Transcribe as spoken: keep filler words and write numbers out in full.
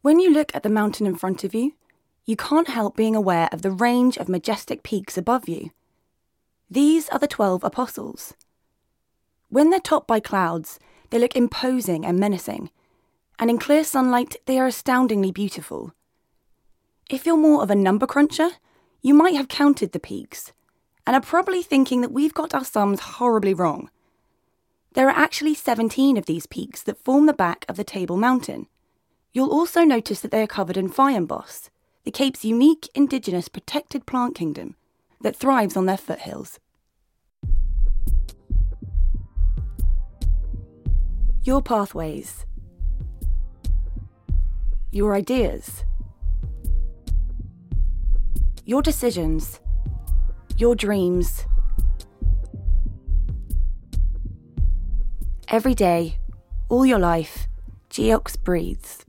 When you look at the mountain in front of you, you can't help being aware of the range of majestic peaks above you. These are the twelve apostles. When they're topped by clouds, they look imposing and menacing, and in clear sunlight, they are astoundingly beautiful. If you're more of a number cruncher, you might have counted the peaks, and are probably thinking that we've got our sums horribly wrong. There are actually seventeen of these peaks that form the back of the Table Mountain. You'll also notice that they are covered in feigenbass, the Cape's unique indigenous protected plant kingdom that thrives on their foothills. Your pathways. Your ideas. Your decisions. Your dreams. Every day, all your life, Geox breathes.